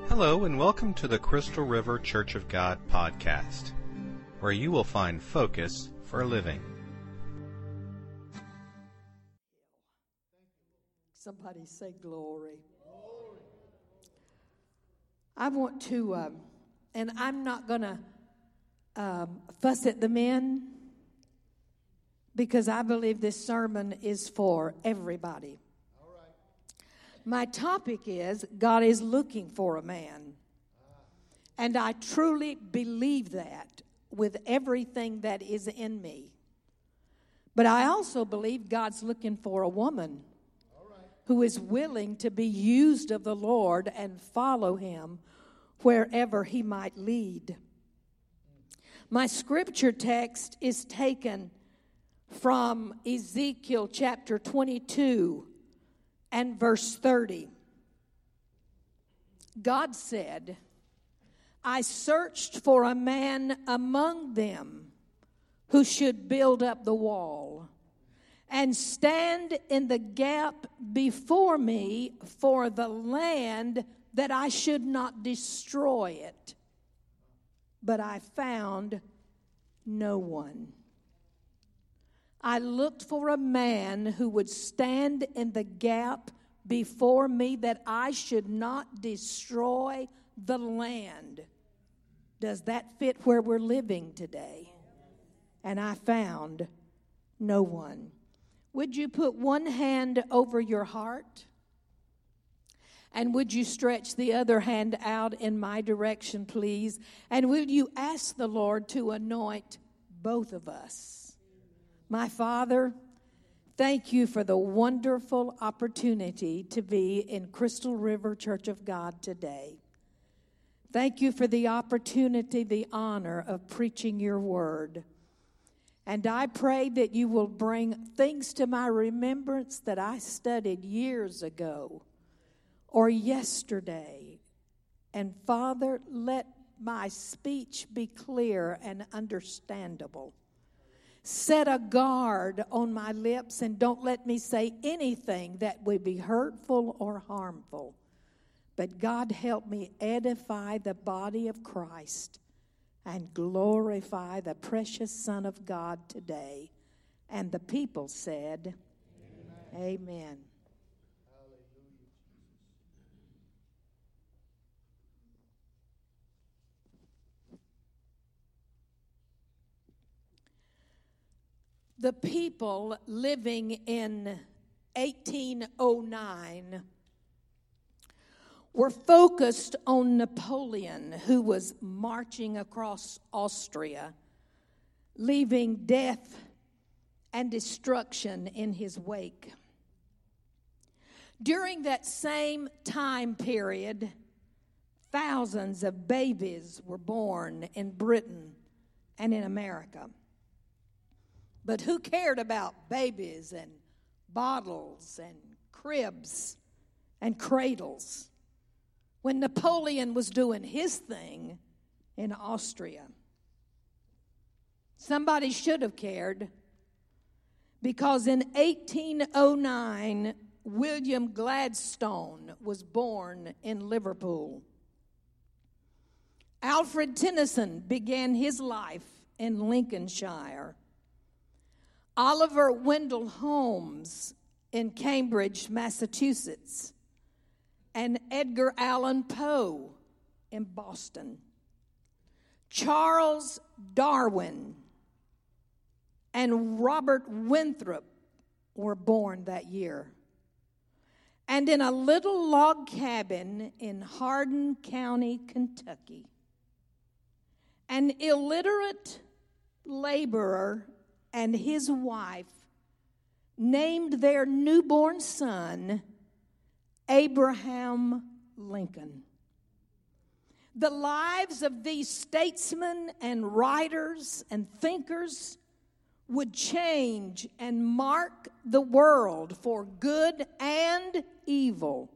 Hello and welcome to the Crystal River Church of God podcast, where you will find focus for living. Somebody say glory. I want to, and I'm not going to fuss at the men, because I believe this sermon is for everybody. My topic is, God is looking for a man. And I truly believe that with everything that is in me. But I also believe God's looking for a woman who is willing to be used of the Lord and follow him wherever he might lead. My scripture text is taken from Ezekiel chapter 22 and verse 30. God said, I searched for a man among them who should build up the wall and stand in the gap before me for the land, that I should not destroy it. But I found no one. I looked for a man who would stand in the gap before me, that I should not destroy the land. Does that fit where we're living today? And I found no one. Would you put one hand over your heart? And would you stretch the other hand out in my direction, please? And will you ask the Lord to anoint both of us? My Father, thank you for the wonderful opportunity to be in Crystal River Church of God today. Thank you for the opportunity, the honor of preaching your word. And I pray that you will bring things to my remembrance that I studied years ago or yesterday. And Father, let my speech be clear and understandable. Set a guard on my lips and don't let me say anything that would be hurtful or harmful. But God, help me edify the body of Christ and glorify the precious Son of God today. And the people said, Amen. Amen. The people living in 1809 were focused on Napoleon, who was marching across Austria, leaving death and destruction in his wake. During that same time period, thousands of babies were born in Britain and in America. But who cared about babies and bottles and cribs and cradles when Napoleon was doing his thing in Austria? Somebody should have cared, because in 1809, William Gladstone was born in Liverpool. Alfred Tennyson began his life in Lincolnshire. Oliver Wendell Holmes in Cambridge, Massachusetts, and Edgar Allan Poe in Boston. Charles Darwin and Robert Winthrop were born that year. And in a little log cabin in Hardin County, Kentucky, an illiterate laborer and his wife named their newborn son Abraham Lincoln. The lives of these statesmen and writers and thinkers would change and mark the world for good and evil.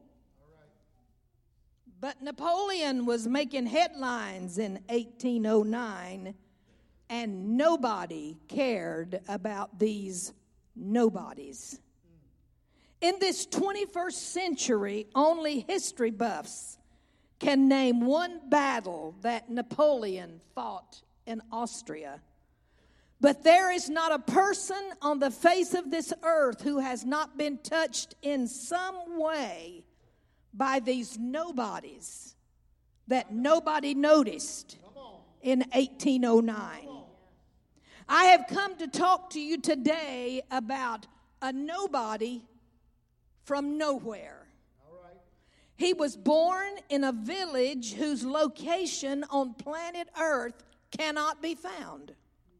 But Napoleon was making headlines in 1809, and nobody cared about these nobodies. In this 21st century, only history buffs can name one battle that Napoleon fought in Austria. But there is not a person on the face of this earth who has not been touched in some way by these nobodies that nobody noticed in 1809. I have come to talk to you today about a nobody from nowhere. He was born in a village whose location on planet Earth cannot be found.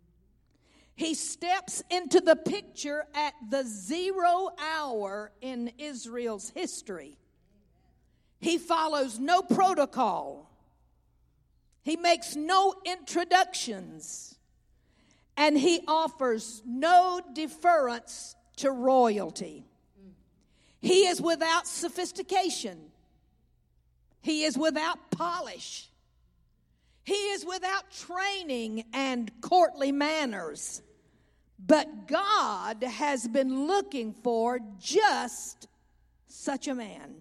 He steps into the picture at the 0 hour in Israel's history. He follows no protocol. He makes no introductions. And he offers no deference to royalty. He is without sophistication. He is without polish. He is without training and courtly manners. But God has been looking for just such a man.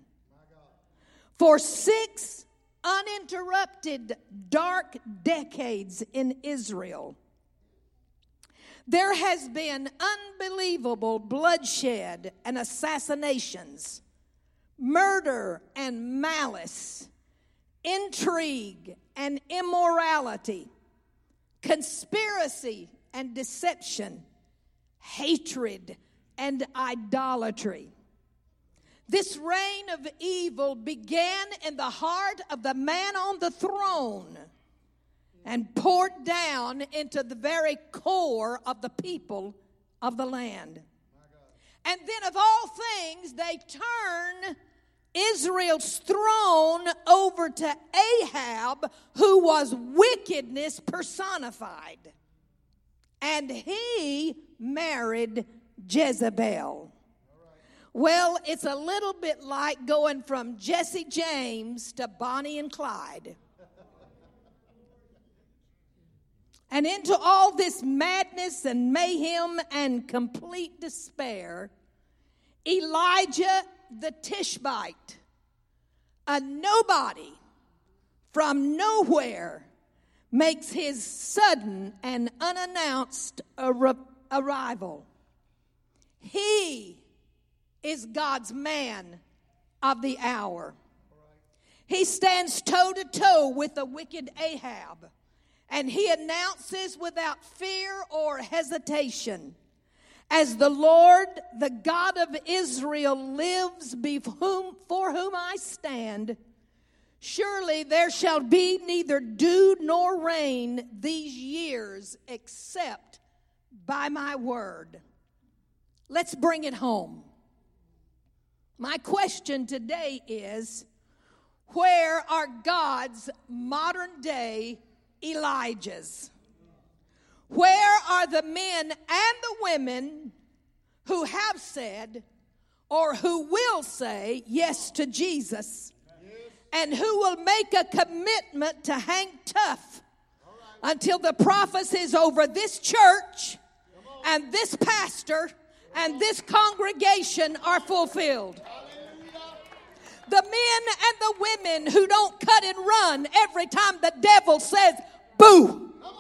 For 6 uninterrupted dark decades in Israel, there has been unbelievable bloodshed and assassinations, murder and malice, intrigue and immorality, conspiracy and deception, hatred and idolatry. This reign of evil began in the heart of the man on the throne and poured down into the very core of the people of the land. And then of all things, they turn Israel's throne over to Ahab, who was wickedness personified. And he married Jezebel. Well, it's a little bit like going from Jesse James to Bonnie and Clyde. And into all this madness and mayhem and complete despair, Elijah the Tishbite, a nobody from nowhere, makes his sudden and unannounced arrival. He is God's man of the hour. He stands toe to toe with the wicked Ahab. And he announces without fear or hesitation, as the Lord, the God of Israel, lives for whom I stand, surely there shall be neither dew nor rain these years except by my word. Let's bring it home. My question today is, where are God's modern day Elijahs? Where are the men and the women who have said or who will say yes to Jesus and who will make a commitment to hang tough until the prophecies over this church and this pastor and this congregation are fulfilled? The men and the women who don't cut and run every time the devil says, boo.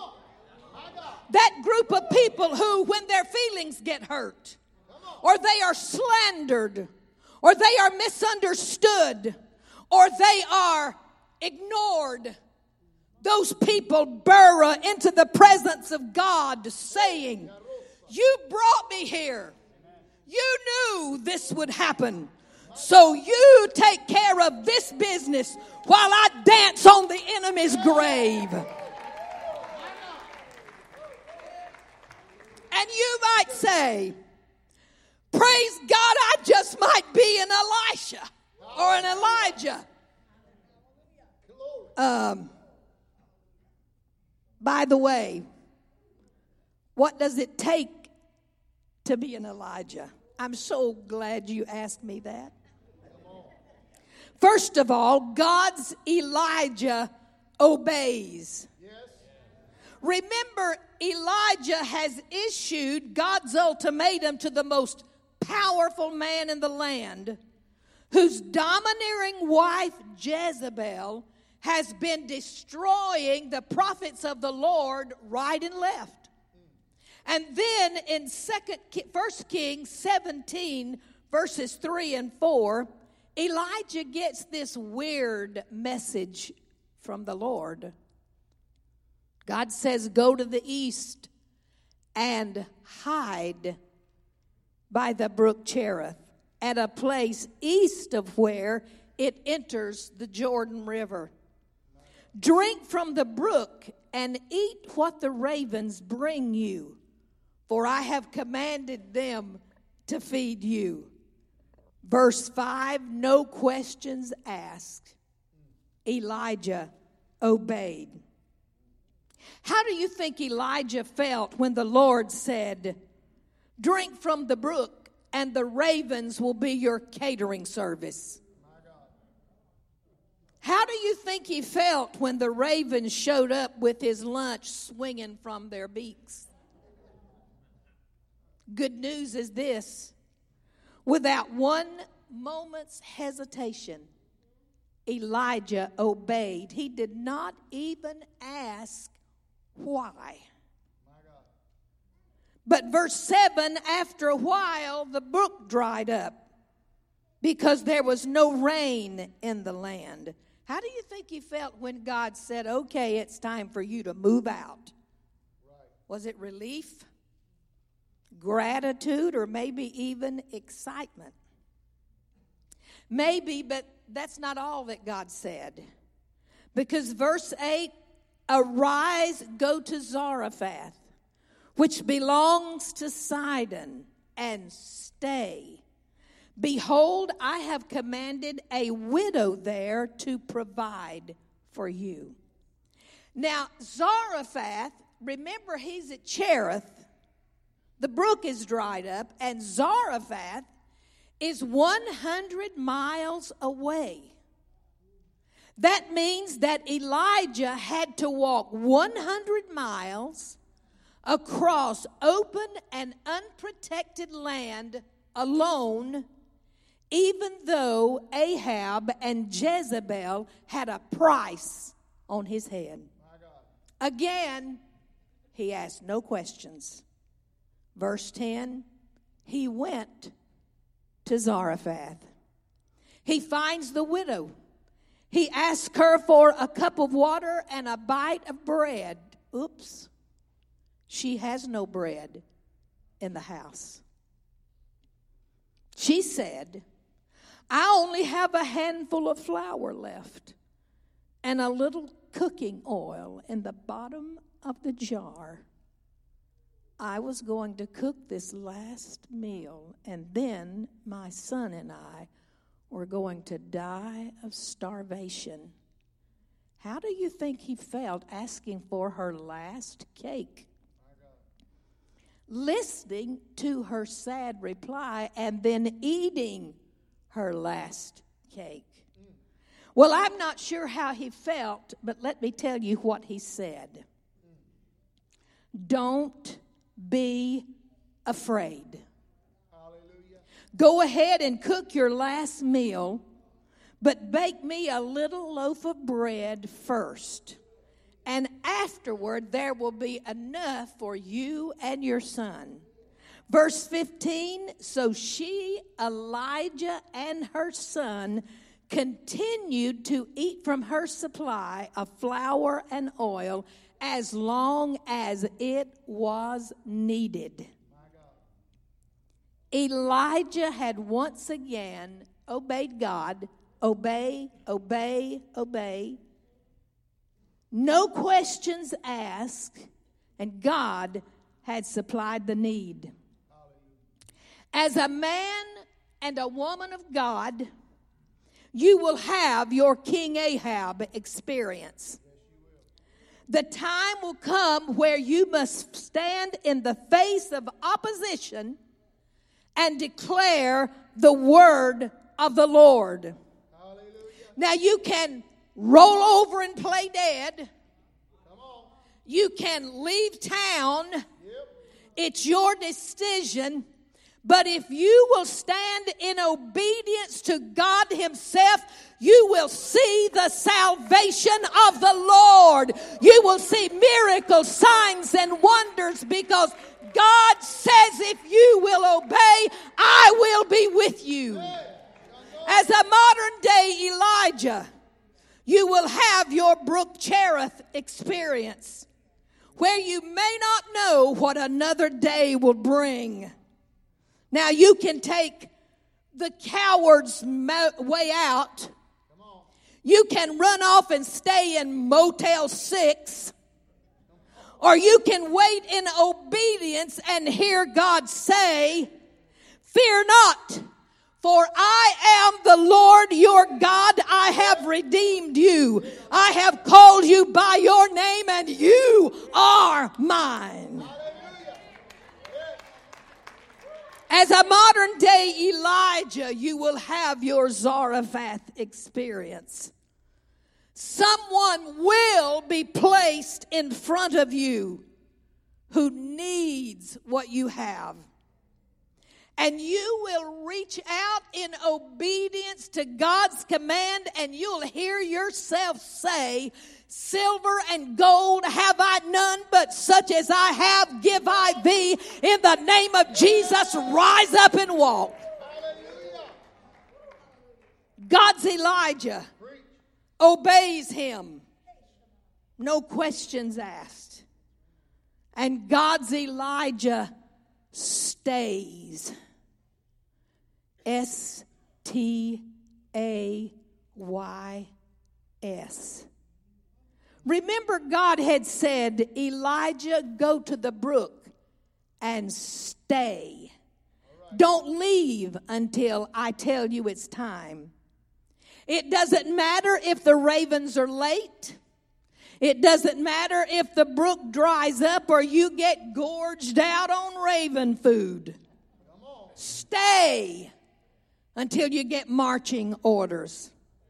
That group of people who, when their feelings get hurt, or they are slandered, or they are misunderstood, or they are ignored, those people burrow into the presence of God saying, you brought me here. You knew this would happen. So you take care of this business while I dance on the enemy's grave. And you might say, praise God, I just might be an Elisha or an Elijah. By the way, what does it take to be an Elijah? I'm so glad you asked me that. First of all, God's Elijah obeys. Remember, Elijah has issued God's ultimatum to the most powerful man in the land, whose domineering wife Jezebel has been destroying the prophets of the Lord right and left. And then in 1 Kings 17, verses 3 and 4, Elijah gets this weird message from the Lord. God says, go to the east and hide by the brook Cherith at a place east of where it enters the Jordan River. Drink from the brook and eat what the ravens bring you, for I have commanded them to feed you. Verse 5, no questions asked. Elijah obeyed. How do you think Elijah felt when the Lord said, drink from the brook and the ravens will be your catering service? How do you think he felt when the ravens showed up with his lunch swinging from their beaks? Good news is this. Without one moment's hesitation, Elijah obeyed. He did not even ask why. But verse 7, after a while, the brook dried up because there was no rain in the land. How do you think he felt when God said, okay, it's time for you to move out? Was it relief, gratitude, or maybe even excitement? Maybe, but that's not all that God said. Because verse 8, arise, go to Zarephath, which belongs to Sidon, and stay. Behold, I have commanded a widow there to provide for you. Now, Zarephath, remember he's at Cherith. The brook is dried up, and Zarephath is 100 miles away. That means that Elijah had to walk 100 miles across open and unprotected land alone, even though Ahab and Jezebel had a price on his head. Again, he asked no questions. Verse 10, he went to Zarephath. He finds the widow. He asks her for a cup of water and a bite of bread. Oops, she has no bread in the house. She said, I only have a handful of flour left and a little cooking oil in the bottom of the jar. I was going to cook this last meal, and then my son and I were going to die of starvation. How do you think he felt asking for her last cake? Listening to her sad reply and then eating her last cake. Well, I'm not sure how he felt, but let me tell you what he said. Don't be afraid. Hallelujah. Go ahead and cook your last meal, but bake me a little loaf of bread first. And afterward, there will be enough for you and your son. Verse 15, so she, Elijah, and her son continued to eat from her supply of flour and oil as long as it was needed. Elijah had once again obeyed God. Obey, obey, obey. No questions asked, and God had supplied the need. As a man and a woman of God, you will have your King Ahab experience. The time will come where you must stand in the face of opposition and declare the word of the Lord. Hallelujah. Now you can roll over and play dead. You can leave town. Yep. It's your decision. But if you will stand in obedience to God himself, you will see the salvation of the Lord. You will see miracles, signs, and wonders, because God says if you will obey, I will be with you. As a modern day Elijah, you will have your Brook Cherith experience, where you may not know what another day will bring. Now, you can take the coward's way out. You can run off and stay in Motel 6. Or you can wait in obedience and hear God say, "Fear not, for I am the Lord your God. I have redeemed you. I have called you by your name, and you are mine." As a modern day Elijah, you will have your Zarephath experience. Someone will be placed in front of you who needs what you have. And you will reach out in obedience to God's command, and you'll hear yourself say, "Silver and gold have I none, but such as I have give I thee. In the name of Jesus, rise up and walk." God's Elijah obeys him. No questions asked. And God's Elijah stays. S-T-A-Y-S. Remember, God had said, "Elijah, go to the brook and stay. Don't leave until I tell you it's time." It doesn't matter if the ravens are late. It doesn't matter if the brook dries up or you get gorged out on raven food. Stay until you get marching orders.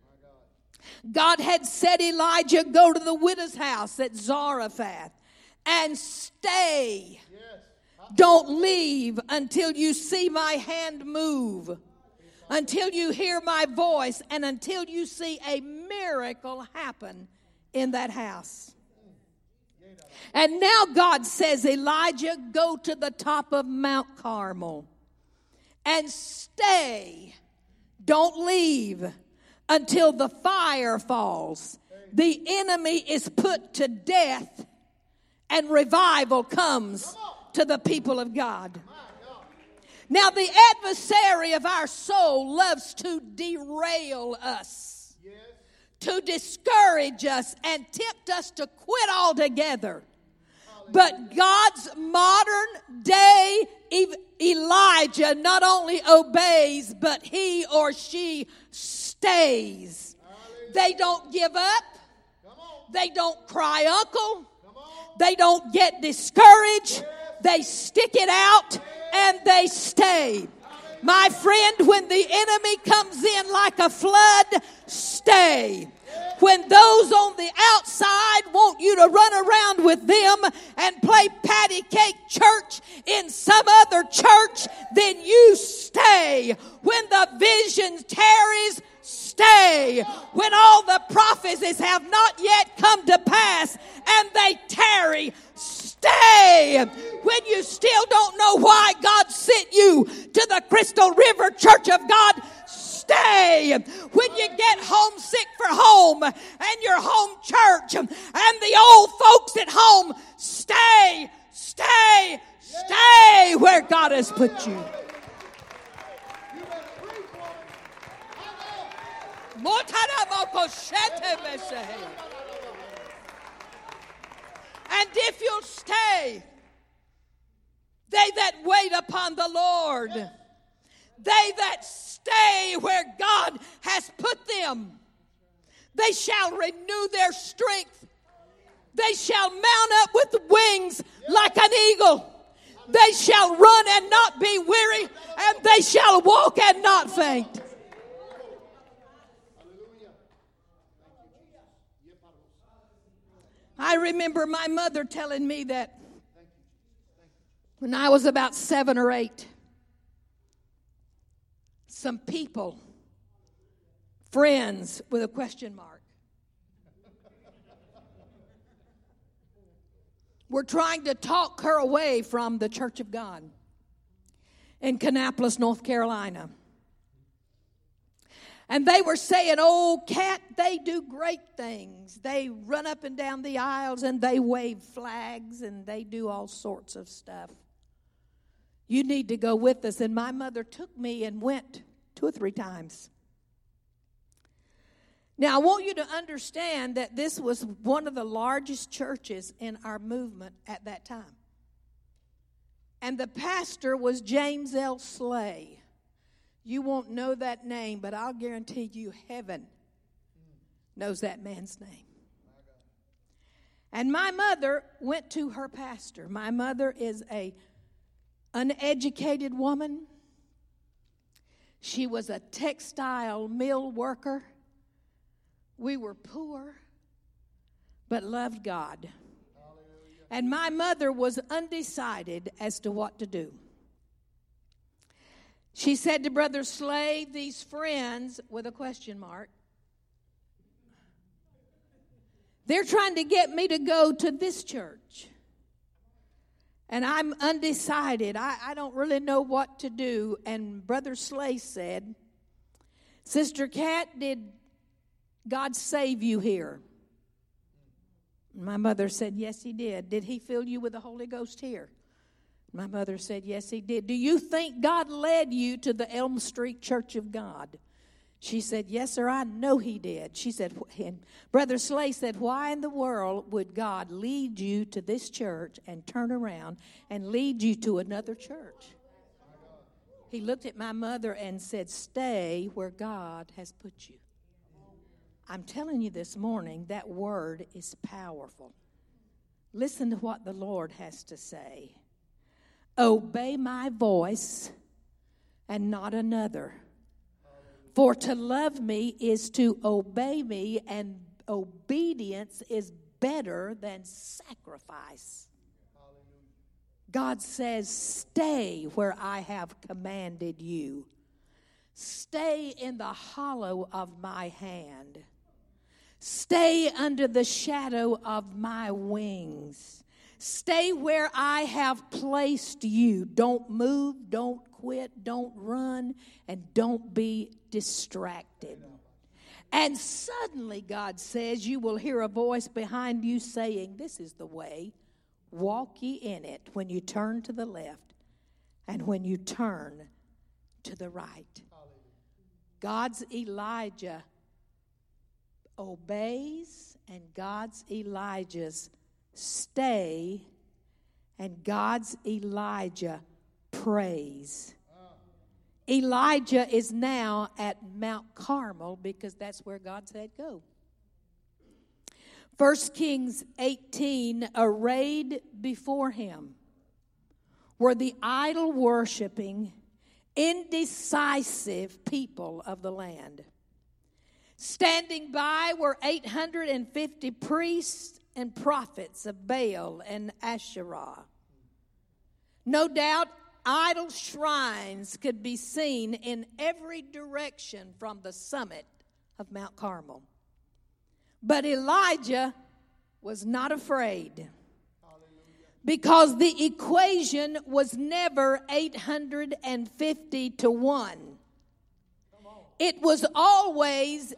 God had said, "Elijah, go to the widow's house at Zarephath and stay. Don't leave until you see my hand move, until you hear my voice, and until you see a miracle happen in that house." And now God says, "Elijah, go to the top of Mount Carmel and stay. Don't leave until the fire falls, the enemy is put to death, and revival comes to the people of God." Now, the adversary of our soul loves to derail us, to discourage us, and tempt us to quit altogether. But God's modern day Elijah not only obeys, but he or she stays. They don't give up. They don't cry uncle. They don't get discouraged. They stick it out and they stay. My friend, when the enemy comes in like a flood, stay. When those on the outside want you to run around with them and play patty cake church in some other church, then you stay. When the vision tarries, stay. When all the prophecies have not yet come to pass and they tarry, stay. When you still don't know why God sent you to the Crystal River Church of God, stay. When you get homesick for home and your home church and the old folks at home, stay, stay, stay where God has put you. And if you'll stay, they that wait upon the Lord, they that stay where God has put them, they shall renew their strength. They shall mount up with wings like an eagle. They shall run and not be weary, and they shall walk and not faint. I remember my mother telling me that when I was about 7 or 8, some people, friends with a question mark, were trying to talk her away from the Church of God in Kannapolis, North Carolina. And they were saying, oh, Kat, they do great things. They run up and down the aisles and they wave flags and they do all sorts of stuff. You need to go with us. And my mother took me and went 2 or 3 times. Now, I want you to understand that this was one of the largest churches in our movement at that time. And the pastor was James L. Slay. You won't know that name, but I'll guarantee you heaven knows that man's name. And my mother went to her pastor. My mother is an uneducated woman. She was a textile mill worker. We were poor, but loved God. And my mother was undecided as to what to do. She said to Brother Slay, these friends, with a question mark, they're trying to get me to go to this church. And I'm undecided. I don't really know what to do. And Brother Slay said, Sister Kat, did God save you here? My mother said, yes, he did. Did he fill you with the Holy Ghost here? My mother said, yes, he did. Do you think God led you to the Elm Street Church of God? She said, yes, sir, I know he did. She said, and Brother Slay said, why in the world would God lead you to this church and turn around and lead you to another church? He looked at my mother and said, stay where God has put you. I'm telling you this morning, that word is powerful. Listen to what the Lord has to say. Obey my voice and not another. For to love me is to obey me, and obedience is better than sacrifice. God says, stay where I have commanded you. Stay in the hollow of my hand. Stay under the shadow of my wings. Stay where I have placed you. Don't move, don't quit, don't run, and don't be distracted. And suddenly, God says, you will hear a voice behind you saying, this is the way, walk ye in it, when you turn to the left and when you turn to the right. God's Elijah obeys, and God's Elijah's stay, and God's Elijah prays. Elijah is now at Mount Carmel because that's where God said go. 1 Kings 18, arrayed before him were the idol-worshiping, indecisive people of the land. Standing by were 850 priests and prophets of Baal and Asherah. No doubt, idol shrines could be seen in every direction from the summit of Mount Carmel. But Elijah was not afraid, because the equation was never 850 to 1. It was always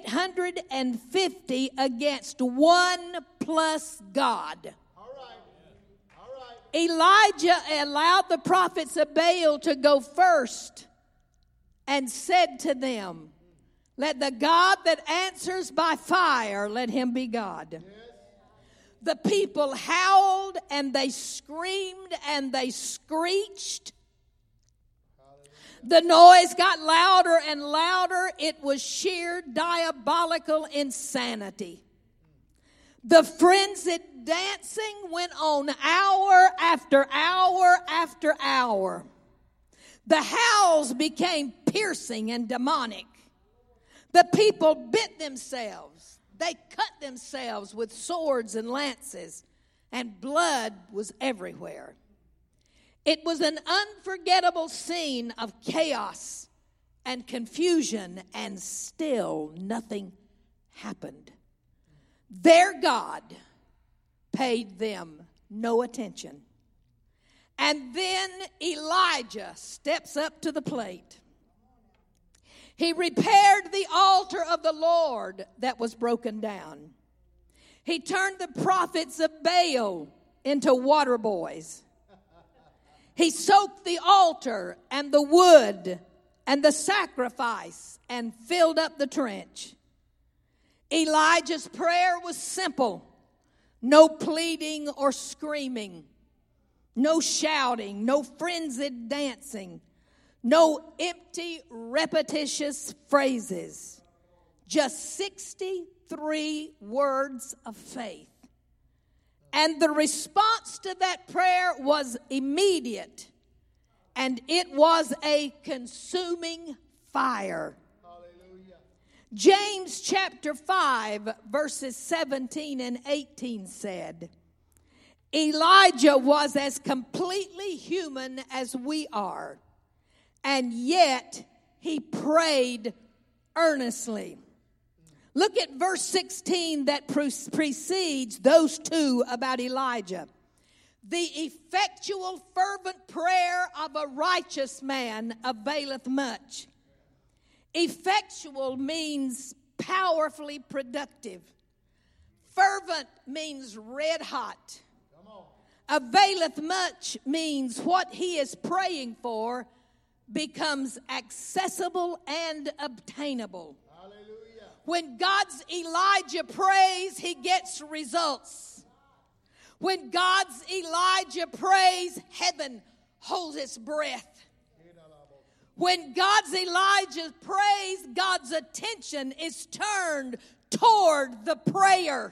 850 against 1 plus God. All right. Elijah allowed the prophets of Baal to go first and said to them, let the God that answers by fire, let him be God. Yes. The people howled and they screamed and they screeched. The noise got louder and louder. It was sheer diabolical insanity. The frenzied dancing went on hour after hour after hour. The howls became piercing and demonic. The people bit themselves. They cut themselves with swords and lances, and blood was everywhere. It was an unforgettable scene of chaos and confusion, and still nothing happened. Their God paid them no attention. And then Elijah steps up to the plate. He repaired the altar of the Lord that was broken down. He turned the prophets of Baal into water boys. He soaked the altar and the wood and the sacrifice and filled up the trench. Elijah's prayer was simple. No pleading or screaming. No shouting. No frenzied dancing. No empty, repetitious phrases. Just 63 words of faith. And the response to that prayer was immediate. And it was a consuming fire. Hallelujah. James chapter 5, verses 17 and 18 said, Elijah was as completely human as we are. And yet, he prayed earnestly. Look at verse 16 that precedes those two about Elijah. The effectual, fervent prayer of a righteous man availeth much. Effectual means powerfully productive. Fervent means red hot. Availeth much means what he is praying for becomes accessible and obtainable. Hallelujah. When God's Elijah prays, he gets results. When God's Elijah prays, heaven holds its breath. When God's Elijah prays, God's attention is turned toward the prayer.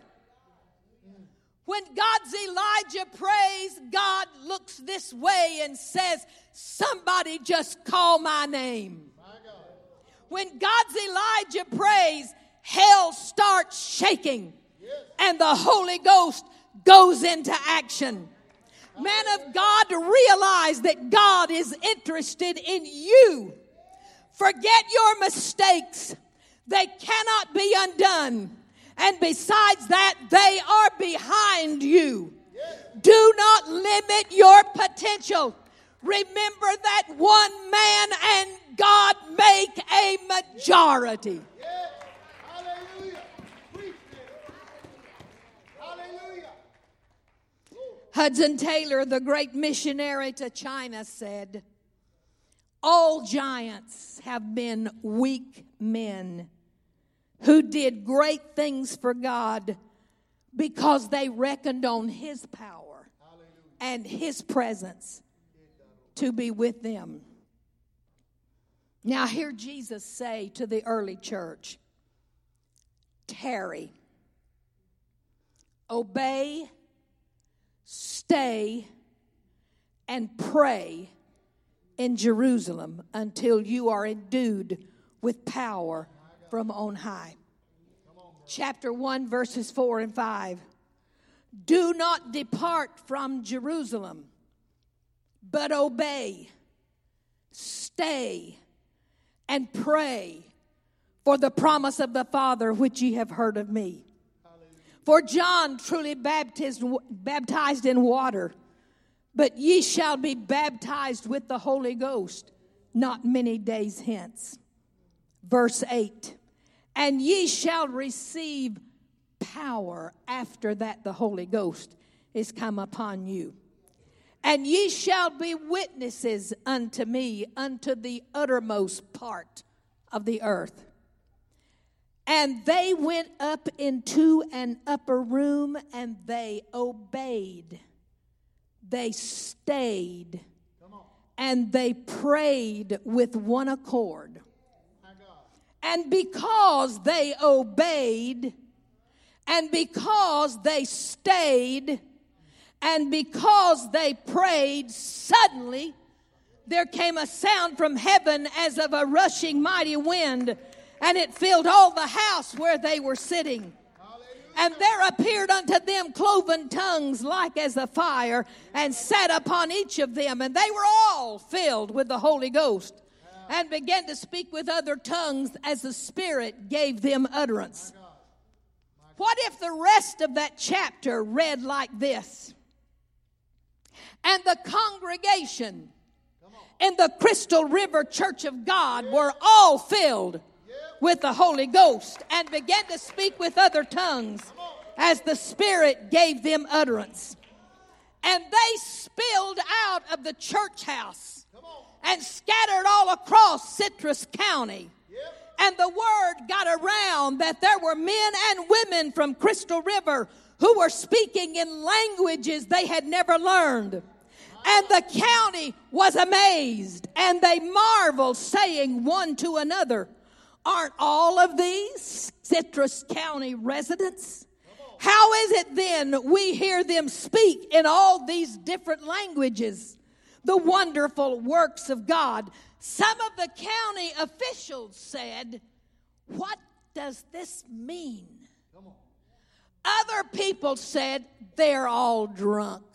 When God's Elijah prays, God looks this way and says, somebody just call my name. When God's Elijah prays, hell starts shaking and the Holy Ghost goes into action. Man of God, realize that God is interested in you. Forget your mistakes. They cannot be undone. And besides that, they are behind you. Do not limit your potential. Remember that one man and God make a majority. Hallelujah. Hallelujah. Hudson Taylor, the great missionary to China, said, all giants have been weak men who did great things for God because they reckoned on his power and his presence to be with them. Now hear Jesus say to the early church, tarry, obey, stay, and pray in Jerusalem until you are endued with power from on high. Chapter 1, verses 4 and 5. Do not depart from Jerusalem, but obey, stay, and pray for the promise of the Father which ye have heard of me. For John truly baptized in water, but ye shall be baptized with the Holy Ghost not many days hence. Verse 8. And ye shall receive power after that the Holy Ghost is come upon you. And ye shall be witnesses unto me unto the uttermost part of the earth. And they went up into an upper room and they obeyed. They stayed. And they prayed with one accord. And because they obeyed, and because they stayed, and because they prayed, suddenly there came a sound from heaven as of a rushing mighty wind, and it filled all the house where they were sitting. And there appeared unto them cloven tongues like as a fire, and sat upon each of them, and they were all filled with the Holy Ghost, and began to speak with other tongues as the Spirit gave them utterance. What if the rest of that chapter read like this? And the congregation in the Crystal River Church of God were all filled with the Holy Ghost and began to speak with other tongues as the Spirit gave them utterance. And they spilled out of the church house and scattered all across Citrus County. And the word got around that there were men and women from Crystal River who were speaking in languages they had never learned. And the county was amazed, and they marveled, saying one to another, aren't all of these Citrus County residents? How is it then we hear them speak in all these different languages, the wonderful works of God? Some of the county officials said, what does this mean? Other people said, they're all drunk.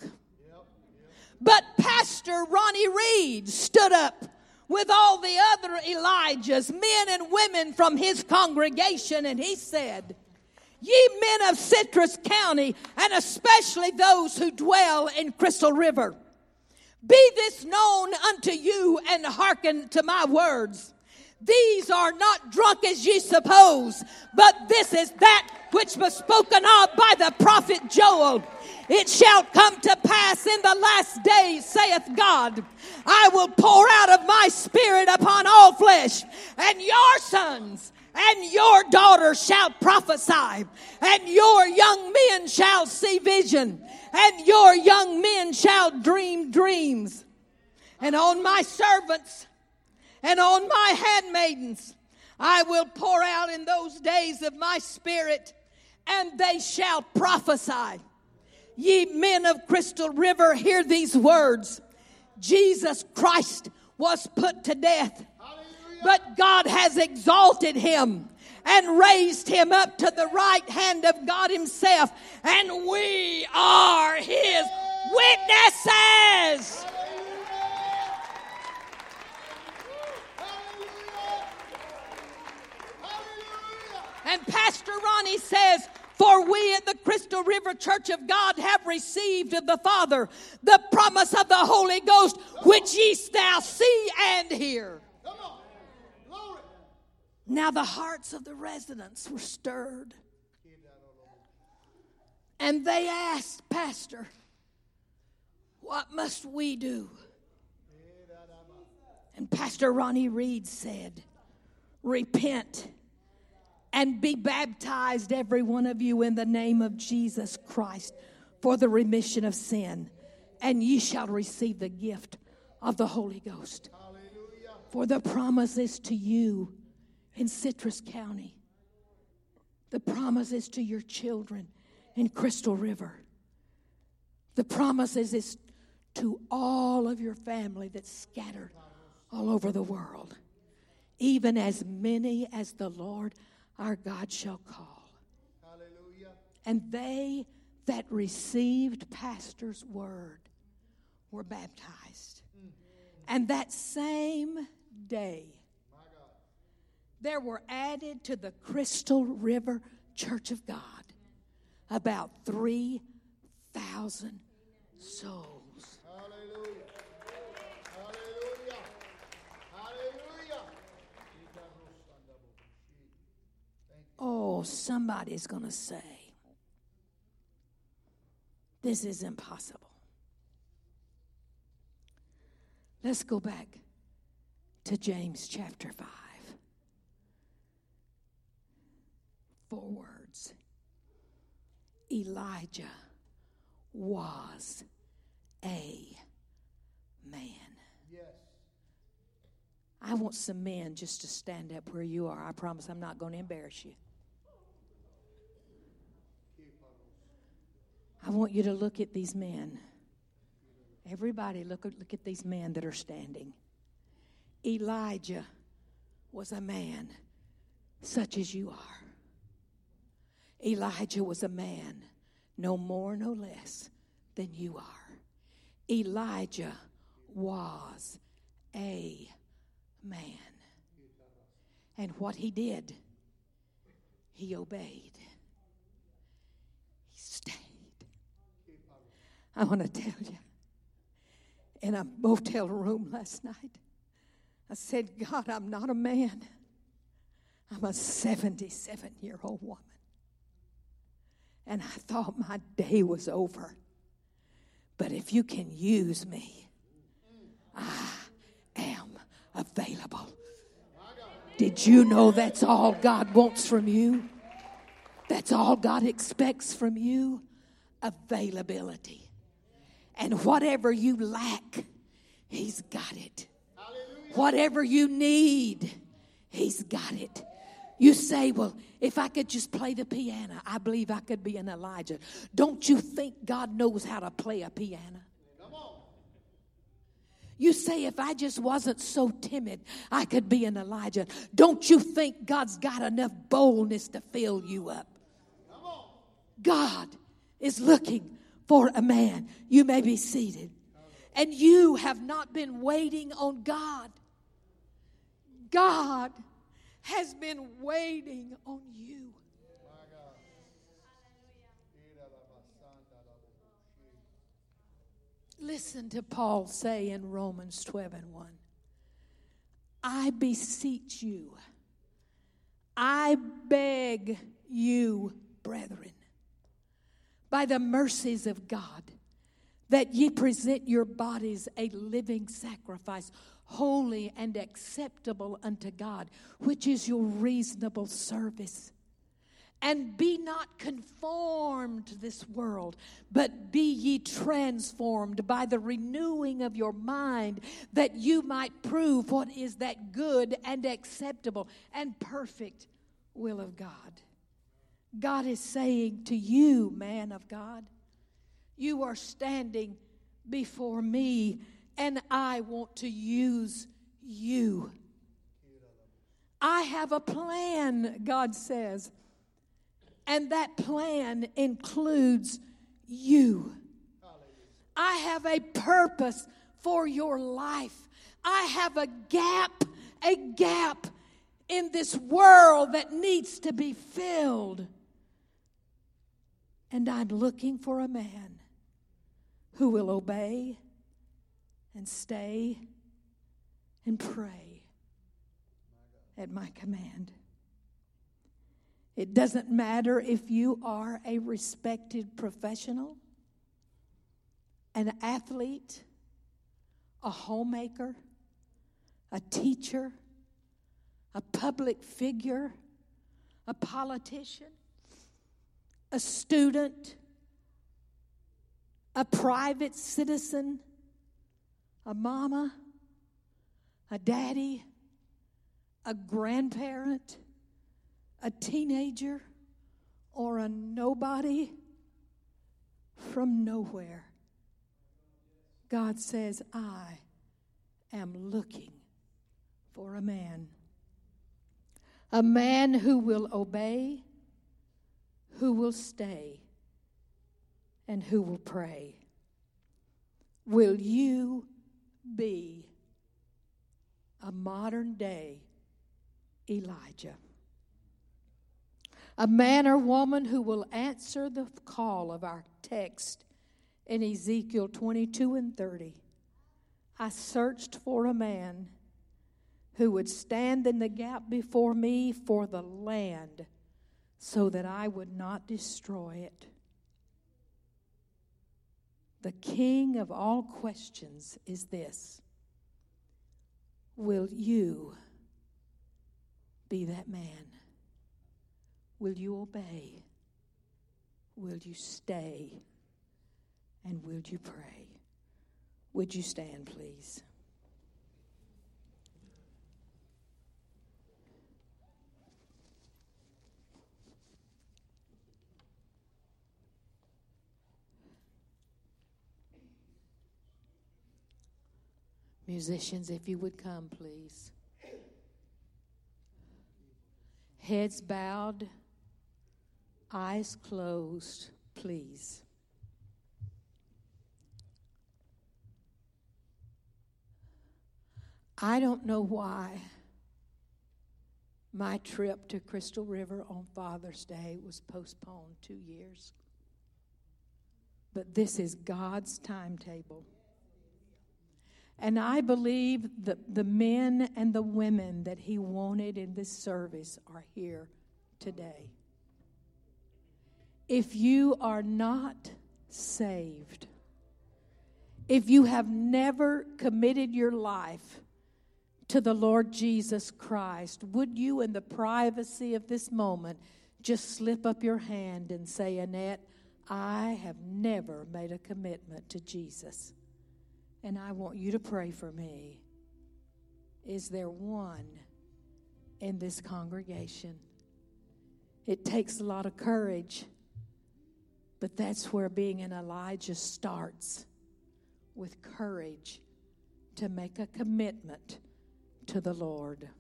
But Pastor Ronnie Reed stood up with all the other Elijahs, men and women from his congregation, and he said, ye men of Citrus County, and especially those who dwell in Crystal River, be this known unto you, and hearken to my words. These are not drunk as ye suppose, but this is that which was spoken of by the prophet Joel. It shall come to pass in the last days, saith God, I will pour out of my spirit upon all flesh, and your sons and your daughters shall prophesy, and your young men shall see vision, and your young men shall dream dreams. And on my servants and on my handmaidens I will pour out in those days of my spirit, and they shall prophesy. Ye men of Crystal River, hear these words. Jesus Christ was put to death, but God has exalted him and raised him up to the right hand of God himself, and we are his witnesses. And Pastor Ronnie says, for we at the Crystal River Church of God have received of the Father the promise of the Holy Ghost, which ye shall see and hear. Now the hearts of the residents were stirred. And they asked, Pastor, what must we do? And Pastor Ronnie Reed said, repent and be baptized, every one of you, in the name of Jesus Christ for the remission of sin, and ye shall receive the gift of the Holy Ghost. Hallelujah. For the promise is to you in Citrus County. The promise is to your children in Crystal River. The promise is to all of your family that's scattered all over the world, even as many as the Lord our God shall call. Hallelujah. And they that received Pastor's word were baptized. And that same day, there were added to the Crystal River Church of God about 3,000 souls. Hallelujah. Hallelujah. Hallelujah. Oh, somebody's going to say, this is impossible. Let's go back to James chapter 5. 4 words. Elijah was a man. Yes. I want some men just to stand up where you are. I promise I'm not going to embarrass you. I want you to look at these men. Everybody, look at these men that are standing. Elijah was a man such as you are. Elijah was a man, no more, no less than you are. Elijah was a man. And what he did, he obeyed. He stayed. I want to tell you, in a motel room last night, I said, God, I'm not a man. I'm a 77-year-old woman. And I thought my day was over. But if you can use me, I am available. Did you know that's all God wants from you? That's all God expects from you? Availability. And whatever you lack, He's got it. Whatever you need, He's got it. You say, well, if I could just play the piano, I believe I could be an Elijah. Don't you think God knows how to play a piano? You say, if I just wasn't so timid, I could be an Elijah. Don't you think God's got enough boldness to fill you up? God is looking for a man. You may be seated. And you have not been waiting on God. God has been waiting on you. Listen to Paul say in Romans 12:1. I beseech you, I beg you, brethren, by the mercies of God, that ye present your bodies a living sacrifice, holy and acceptable unto God, which is your reasonable service. And be not conformed to this world, but be ye transformed by the renewing of your mind, that you might prove what is that good and acceptable and perfect will of God. God is saying to you, man of God, you are standing before me, and I want to use you. I have a plan, God says. And that plan includes you. I have a purpose for your life. I have a gap in this world that needs to be filled. And I'm looking for a man who will obey and stay and pray at my command. It doesn't matter if you are a respected professional, an athlete, a homemaker, a teacher, a public figure, a politician, a student, a private citizen, a mama, a daddy, a grandparent, a teenager, or a nobody from nowhere. God says, I am looking for a man who will obey, who will stay, and who will pray. Will you be a modern day Elijah? A man or woman who will answer the call of our text in Ezekiel 22:30. I searched for a man who would stand in the gap before me for the land so that I would not destroy it. The king of all questions is this: will you be that man? Will you obey? Will you stay? And will you pray? Would you stand, please? Musicians, if you would come, please. Heads bowed, eyes closed, please. I don't know why my trip to Crystal River on Father's Day was postponed 2 years. But this is God's timetable. And I believe that the men and the women that He wanted in this service are here today. If you are not saved, if you have never committed your life to the Lord Jesus Christ, would you, in the privacy of this moment, just slip up your hand and say, Annette, I have never made a commitment to Jesus, and I want you to pray for me. Is there one in this congregation? It takes a lot of courage, but that's where being an Elijah starts, with courage to make a commitment to the Lord.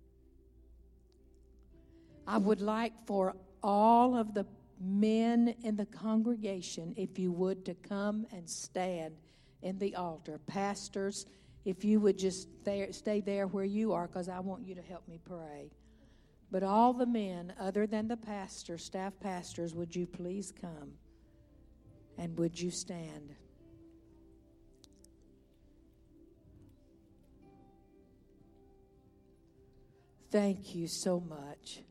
I would like for all of the men in the congregation, if you would, to come and stand in the altar. Pastors, if you would just stay there where you are, because I want you to help me pray. But all the men, other than the pastors, staff pastors, would you please come and would you stand? Thank you so much.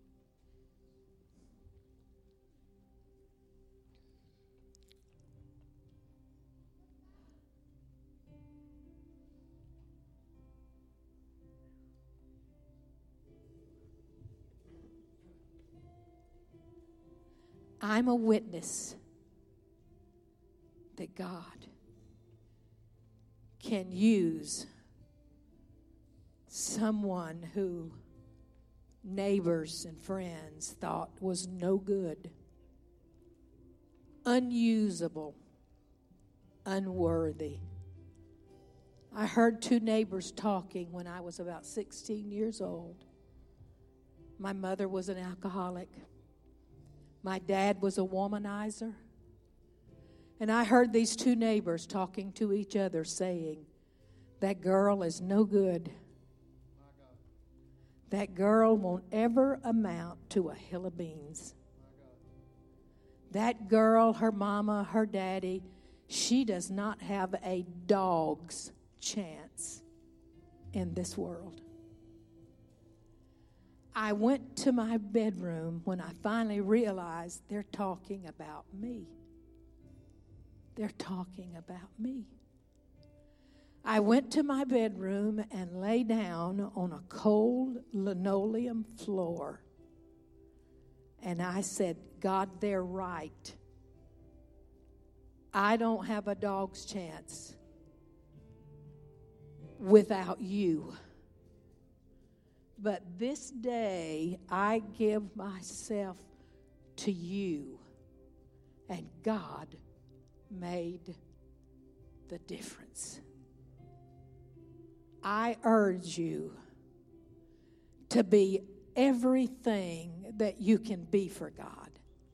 I'm a witness that God can use someone who neighbors and friends thought was no good, unusable, unworthy. I heard two neighbors talking when I was about 16 years old. My mother was an alcoholic. My dad was a womanizer. And I heard these two neighbors talking to each other saying, that girl is no good. That girl won't ever amount to a hill of beans. That girl, her mama, her daddy, she does not have a dog's chance in this world. I went to my bedroom when I finally realized they're talking about me. They're talking about me. I went to my bedroom and lay down on a cold linoleum floor. And I said, God, they're right. I don't have a dog's chance without you. But this day, I give myself to you. And God made the difference. I urge you to be everything that you can be for God.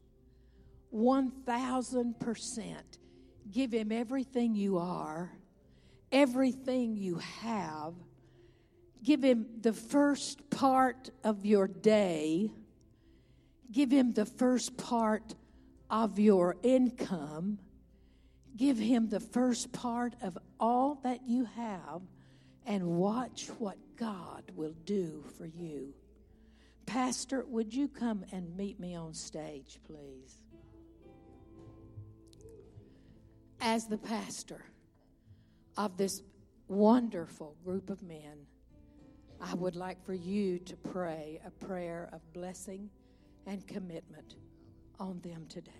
1,000%. Give Him everything you are, everything you have. Give Him the first part of your day. Give Him the first part of your income. Give Him the first part of all that you have, and watch what God will do for you. Pastor, would you come and meet me on stage, please? As the pastor of this wonderful group of men, I would like for you to pray a prayer of blessing and commitment on them today.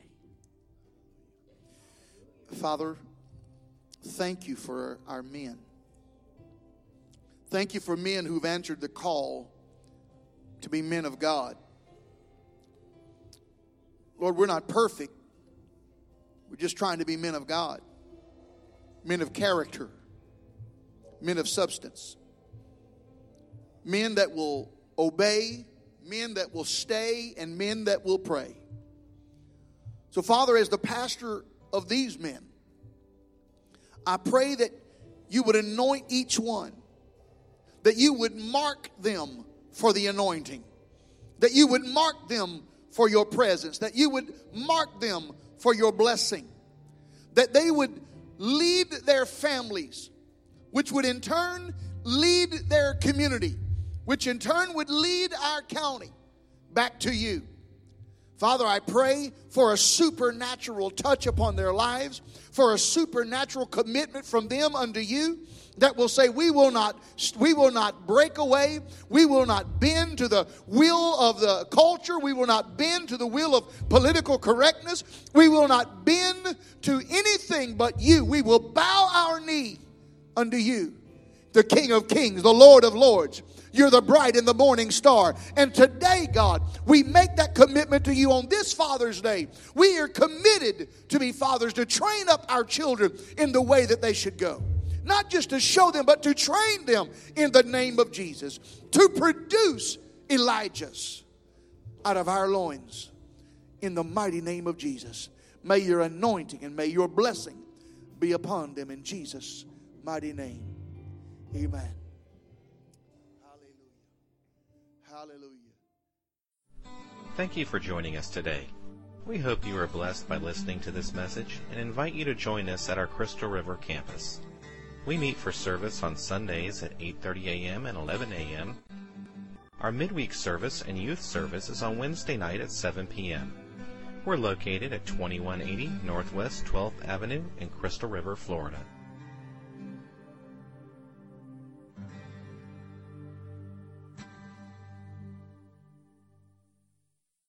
Father, thank you for our men. Thank you for men who've answered the call to be men of God. Lord, we're not perfect. We're just trying to be men of God. Men of character. Men of substance. Men that will obey, men that will stay, and men that will pray. So, Father, as the pastor of these men, I pray that you would anoint each one that you would mark them for the anointing, that you would mark them for your presence, that you would mark them for your blessing, that they would lead their families, which would in turn lead their community, which in turn would lead our county back to you. Father, I pray for a supernatural touch upon their lives, for a supernatural commitment from them unto you, that will say, we will not break away. We will not bend to the will of the culture. We will not bend to the will of political correctness. We will not bend to anything but you. We will bow our knee unto you, the King of Kings, the Lord of Lords. You're the bright and the morning star. And today, God, we make that commitment to you on this Father's Day. We are committed to be fathers, to train up our children in the way that they should go. Not just to show them, but to train them in the name of Jesus. To produce Elijahs out of our loins in the mighty name of Jesus. May your anointing and may your blessing be upon them in Jesus' mighty name. Amen. Hallelujah. Hallelujah. Thank you for joining us today. We hope you are blessed by listening to this message and invite you to join us at our Crystal River campus. We meet for service on Sundays at 8:30 a.m. and 11 a.m. Our midweek service and youth service is on Wednesday night at 7 p.m. We're located at 2180 Northwest 12th Avenue in Crystal River, Florida.